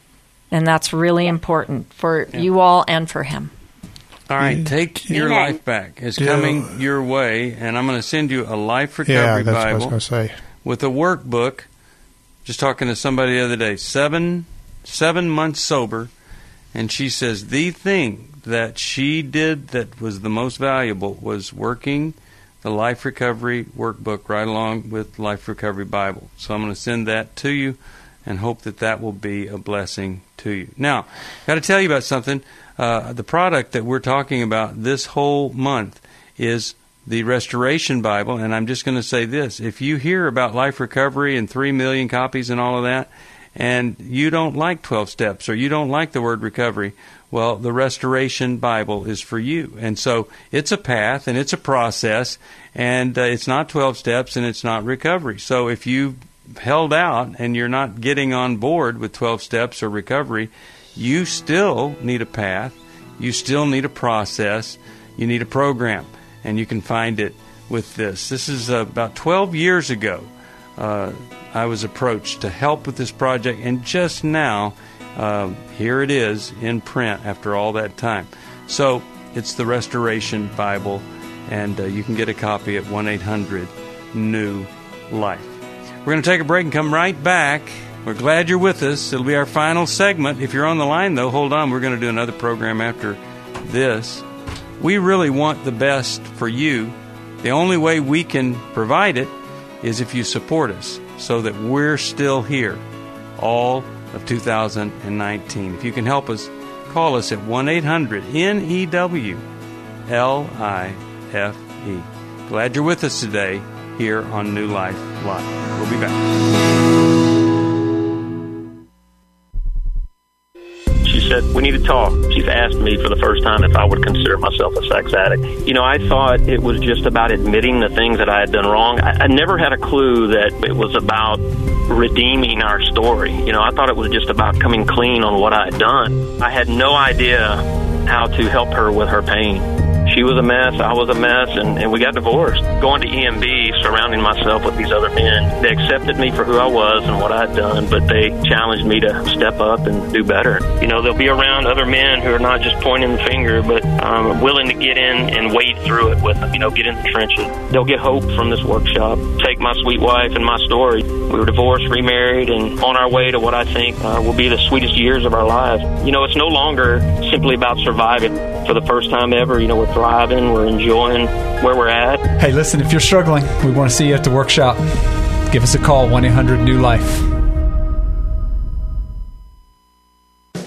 And that's really important for you all and for him. All right, take your Amen. life back. It's Yeah. coming your way, and I'm going to send you a life yeah, recovery that's what I was Bible going to say. with a workbook. Just talking to somebody the other day, seven seven months sober, and she says the thing that she did that was the most valuable was working the life recovery workbook right along with Life Recovery Bible. So I'm going to send that to you and hope that that will be a blessing to you. Now, got to tell you about something. Uh, the product that we're talking about this whole month is the Restoration Bible, and I'm just going to say this. If you hear about life recovery and three million copies and all of that, and you don't like twelve steps or you don't like the word recovery, well, the Restoration Bible is for you. And so it's a path and it's a process, and uh, it's not twelve steps and it's not recovery. So if you held out and you're not getting on board with twelve steps or recovery, you still need a path. You still need a process. You need a program, and you can find it with this. This is uh, about twelve years ago. Uh, I was approached to help with this project, and just now, uh, here it is in print after all that time. So it's the Restoration Bible, and uh, you can get a copy at one eight hundred new life. We're going to take a break and come right back. We're glad you're with us. It'll be our final segment. If you're on the line, though, hold on. We're going to do another program after this. We really want the best for you. The only way we can provide it is if you support us so that we're still here all of two thousand nineteen. If you can help us, call us at one eight hundred N E W L I F E. Glad you're with us today here on New Life Live. We'll be back. She said, we need to talk. She's asked me for the first time if I would consider myself a sex addict. You know, I thought it was just about admitting the things that I had done wrong. I, I never had a clue that it was about redeeming our story. You know, I thought it was just about coming clean on what I had done. I had no idea how to help her with her pain. She was a mess, I was a mess, and, and we got divorced. Going to E M B, surrounding myself with these other men, they accepted me for who I was and what I had done, but they challenged me to step up and do better. You know, they'll be around other men who are not just pointing the finger, but um, willing to get in and wade through it with them, you know, get in the trenches. They'll get hope from this workshop. Take my sweet wife and my story. We were divorced, remarried, and on our way to what I think uh, will be the sweetest years of our lives. You know, it's no longer simply about surviving. For the first time ever, you know, we're thriving, we're enjoying where we're at. Hey, listen, if you're struggling, we want to see you at the workshop. Give us a call, one eight hundred new life.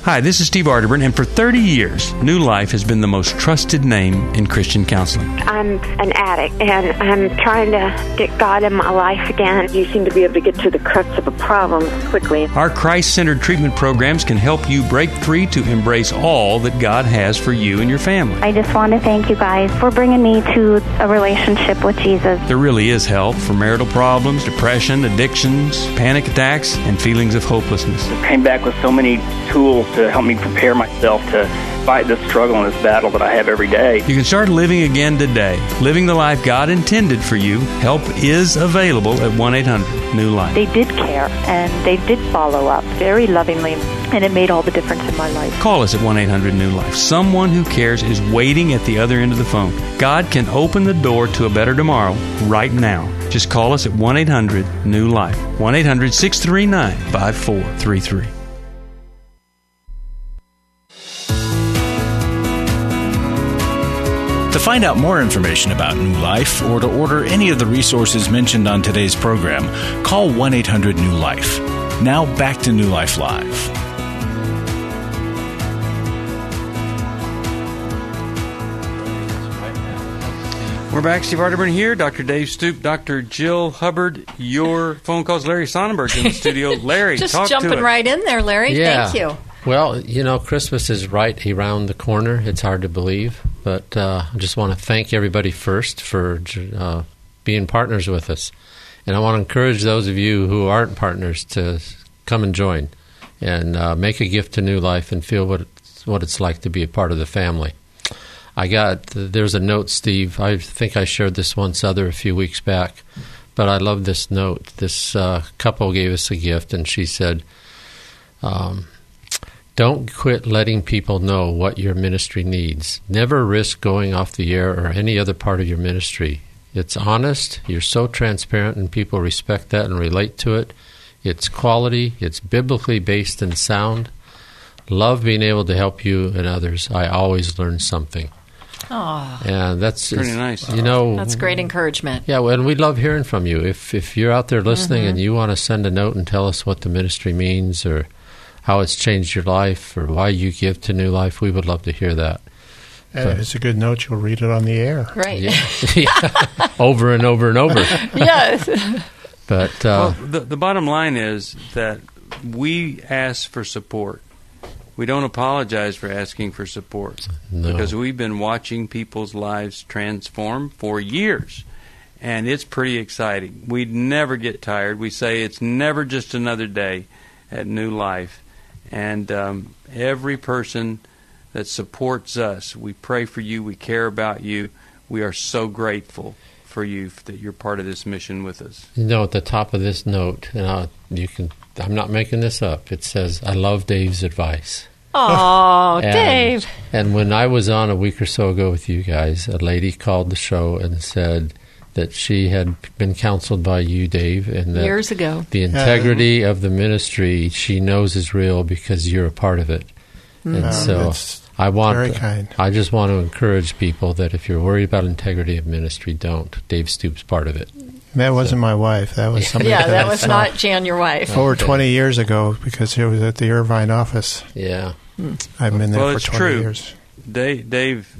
Hi, this is Steve Arterburn, and for thirty years, New Life has been the most trusted name in Christian counseling. I'm an addict, and I'm trying to get God in my life again. You seem to be able to get to the crux of a problem quickly. Our Christ-centered treatment programs can help you break free to embrace all that God has for you and your family. I just want to thank you guys for bringing me to a relationship with Jesus. There really is help for marital problems, depression, addictions, panic attacks, and feelings of hopelessness. I came back with so many tools to help me prepare myself to fight this struggle and this battle that I have every day. You can start living again today, living the life God intended for you. Help is available at one eight hundred new life. They did care, and they did follow up very lovingly, and it made all the difference in my life. Call us at one eight hundred new life. Someone who cares is waiting at the other end of the phone. God can open the door to a better tomorrow right now. Just call us at one eight hundred new life. one eight hundred six three nine five four three three. To find out more information about New Life or to order any of the resources mentioned on today's program, call one eight hundred new life. Now back to New Life Live. We're back. Steve Arterburn here. Doctor Dave Stoop, Doctor Jill Hubbard. Your phone calls. Larry Sonnenberg in the studio. Larry, Just talk to jumping it. right in there, Larry. Yeah. Thank you. Well, you know, Christmas is right around the corner. It's hard to believe, but uh, I just want to thank everybody first for uh, being partners with us. And I want to encourage those of you who aren't partners to come and join and uh, make a gift to New Life and feel what it's, what it's like to be a part of the family. I got, there's a note, Steve. I think I shared this once other a few weeks back, but I love this note. This uh, couple gave us a gift, and she said, um, don't quit letting people know what your ministry needs. Never risk going off the air or any other part of your ministry. It's honest. You're so transparent, and people respect that and relate to it. It's quality. It's biblically based and sound. Love being able to help you and others. I always learn something. Oh, and that's pretty nice. You know, that's great encouragement. Yeah, and we love hearing from you. If if you're out there listening mm-hmm. and you want to send a note and tell us what the ministry means or how it's changed your life or why you give to New Life, we would love to hear that. And if it's a good note, you'll read it on the air. Right. Yeah. yeah. Over and over and over. Yes. But uh, well, the, the bottom line is that we ask for support. We don't apologize for asking for support no. because we've been watching people's lives transform for years, and it's pretty exciting. We never get tired. We say it's never just another day at New Life, and um, every person that supports us, we pray for you, we care about you, we are so grateful for you that you're part of this mission with us. You know, at the top of this note, and I'll, you can, I'm not making this up, it says, I love Dave's advice. Oh, and, Dave. And when I was on a week or so ago with you guys, a lady called the show and said that she had been counseled by you, Dave, and that years ago. The integrity of the ministry she knows is real because you're a part of it. Mm. And so I want very kind. I just want to encourage people that if you're worried about integrity of ministry, don't. Dave Stoop's part of it. That wasn't my wife. That was somebody. Yeah, that I was saw not Jan, your wife. Over twenty years ago, because it was at the Irvine office. Yeah. I've been there well, for it's twenty true. years. Dave, Dave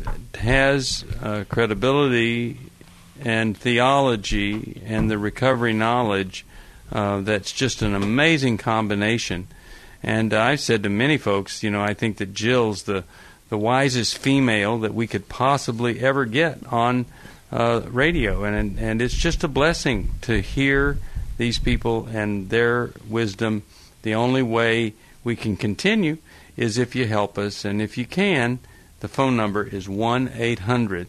has uh, credibility and theology and the recovery knowledge uh, that's just an amazing combination. And uh, I've said to many folks, you know, I think that Jill's the, the wisest female that we could possibly ever get on uh, radio. And, and it's just a blessing to hear these people and their wisdom. The only way we can continue is if you help us. And if you can, the phone number is one eight hundred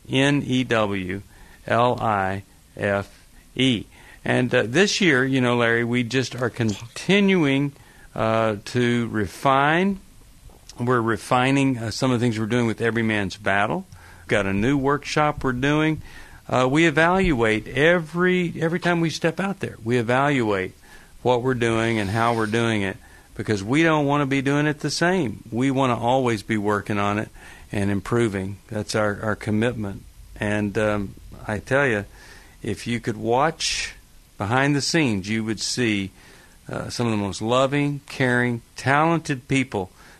N E W L I F E. And uh, this year, you know, Larry, we just are continuing uh, to refine. We're refining uh, some of the things we're doing with Every Man's Battle. We've got a new workshop we're doing. Uh, we evaluate every every time we step out there. We evaluate what we're doing and how we're doing it, because we don't want to be doing it the same. We want to always be working on it and improving. That's our, our commitment. And um, I tell you, if you could watch behind the scenes, you would see uh, some of the most loving, caring, talented people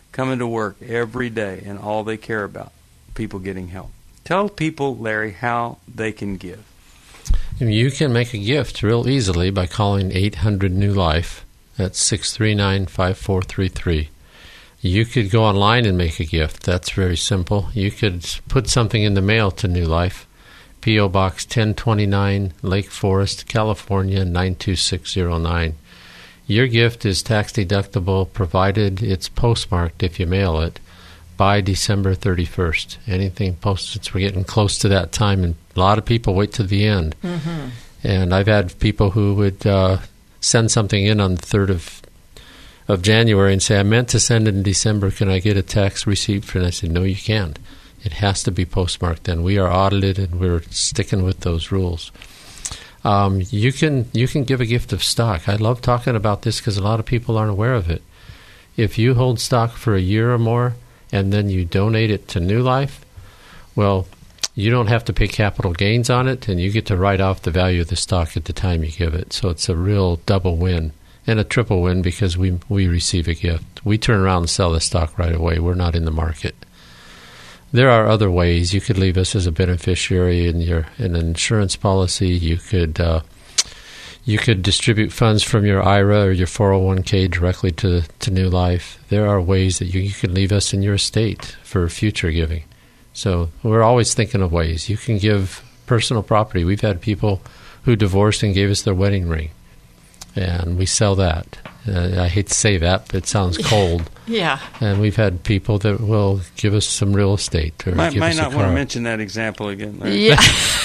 coming to work every day, and all they care about, people getting help. Tell people, Larry, how they can give. You can make a gift real easily by calling eight hundred New Life. That's six three nine, five four three three. You could go online and make a gift. That's very simple. You could put something in the mail to New Life. P O. Box ten twenty-nine, Lake Forest, California, nine two six zero nine. Your gift is tax deductible provided it's postmarked if you mail it by December thirty-first. Anything posted, we're getting close to that time, and a lot of people wait to the end. Mm-hmm. And I've had people who would uh, send something in on the third of of January and say, I meant to send it in December. Can I get a tax receipt for it? And I said, no, you can't. It has to be postmarked then. We are audited, and we're sticking with those rules. Um, you can you can give a gift of stock. I love talking about this because a lot of people aren't aware of it. If you hold stock for a year or more and then you donate it to New Life, well, you don't have to pay capital gains on it, and you get to write off the value of the stock at the time you give it. So it's a real double win and a triple win because we we receive a gift. We turn around and sell the stock right away. We're not in the market. There are other ways. You could leave us as a beneficiary in your in an insurance policy. You could uh, you could distribute funds from your I R A or your four oh one k directly to to New Life. There are ways that you, you can leave us in your estate for future giving. So we're always thinking of ways. You can give personal property. We've had people who divorced and gave us their wedding ring, and we sell that. Uh, I hate to say that, but it sounds cold. Yeah. And we've had people that will give us some real estate. Or might give might us not a want car. to mention that example again, Larry. Yeah.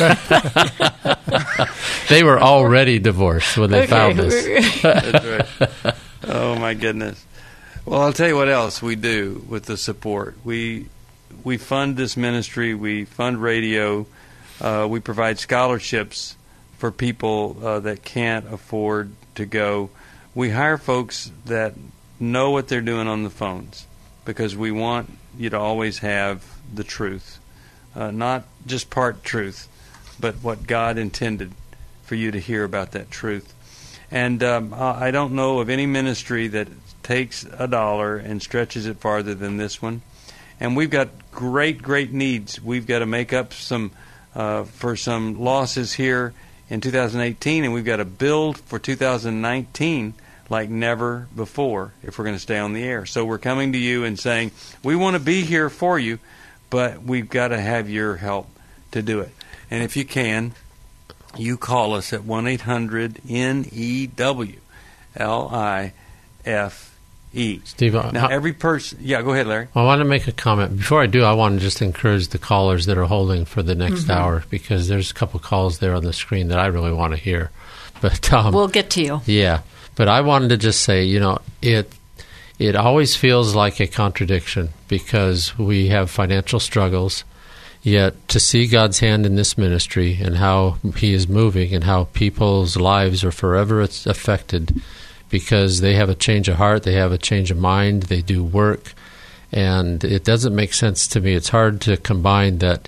They were already divorced when they Okay. found us. That's right. Oh, my goodness. Well, I'll tell you what else we do with the support. We we fund this ministry. We fund radio. Uh, we provide scholarships for people uh, that can't afford to go. We hire folks that know what they're doing on the phones because we want you to always have the truth, uh, not just part truth, but what God intended for you to hear about that truth. And um, I don't know of any ministry that takes a dollar and stretches it farther than this one. And we've got great, great needs. We've got to make up some uh, for some losses here in two thousand eighteen, and we've got to build for two thousand nineteen like never before if we're going to stay on the air. So we're coming to you and saying, we want to be here for you, but we've got to have your help to do it. And if you can, you call us at one eight hundred N E W L I F E. Steve, now, I, every person... Yeah, go ahead, Larry. I want to make a comment. Before I do, I want to just encourage the callers that are holding for the next Mm-hmm. hour, because there's a couple calls there on the screen that I really want to hear. But um, We'll get to you. Yeah. But I wanted to just say, you know, it it always feels like a contradiction because we have financial struggles, yet to see God's hand in this ministry and how He is moving and how people's lives are forever affected because they have a change of heart, they have a change of mind, they do work, and it doesn't make sense to me. It's hard to combine that.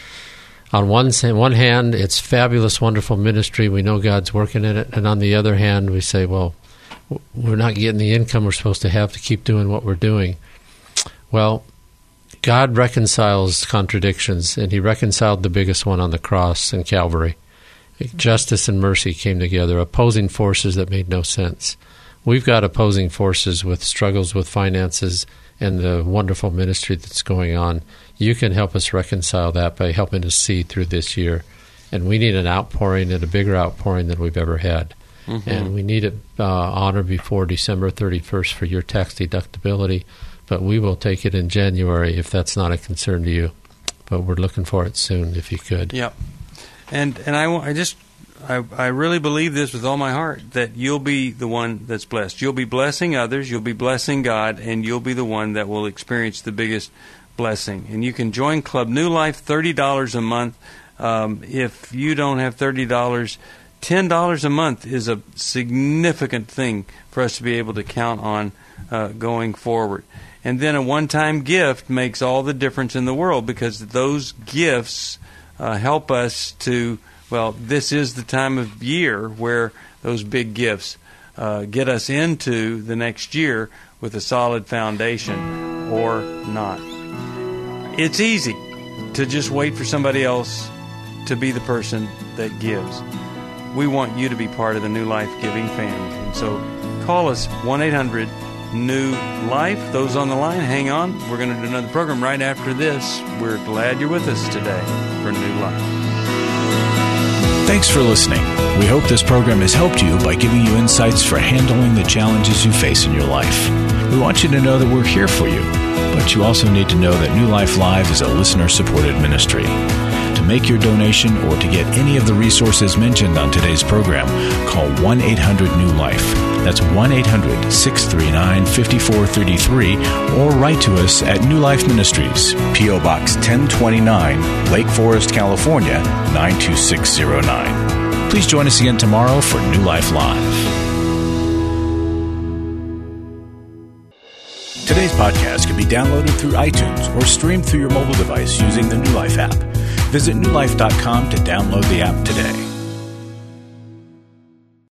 On one one hand, it's fabulous, wonderful ministry. We know God's working in it. And on the other hand, we say, well, we're not getting the income we're supposed to have to keep doing what we're doing. Well, God reconciles contradictions, and He reconciled the biggest one on the cross in Calvary. Justice and mercy came together, opposing forces that made no sense. We've got opposing forces with struggles with finances and the wonderful ministry that's going on. You can help us reconcile that by helping us see through this year. And we need an outpouring and a bigger outpouring than we've ever had. Mm-hmm. And we need it uh, honored before December thirty-first for your tax deductibility. But we will take it in January if that's not a concern to you. But we're looking for it soon, if you could. Yep. And and I, I just I, I really believe this with all my heart, that you'll be the one that's blessed. You'll be blessing others, you'll be blessing God, and you'll be the one that will experience the biggest blessing. And you can join Club New Life, thirty dollars a month. Um, if you don't have thirty dollars, ten dollars a month is a significant thing for us to be able to count on uh, going forward. And then a one-time gift makes all the difference in the world, because those gifts uh, help us to, well, this is the time of year where those big gifts uh, get us into the next year with a solid foundation. or not. It's easy to just wait for somebody else to be the person that gives. We want you to be part of the New Life giving family. And so call us, one eight hundred new life. Those on the line, hang on. We're going to do another program right after this. We're glad you're with us today for New Life. Thanks for listening. We hope this program has helped you by giving you insights for handling the challenges you face in your life. We want you to know that we're here for you, but you also need to know that New Life Live is a listener-supported ministry. To make your donation or to get any of the resources mentioned on today's program, call one eight hundred new life. That's one eight hundred six three nine five four three three, or write to us at New Life Ministries, P O Box ten twenty-nine, Lake Forest, California, nine two six zero nine. Please join us again tomorrow for New Life Live. Today's podcast can be downloaded through iTunes or streamed through your mobile device using the New Life app. Visit new life dot com to download the app today.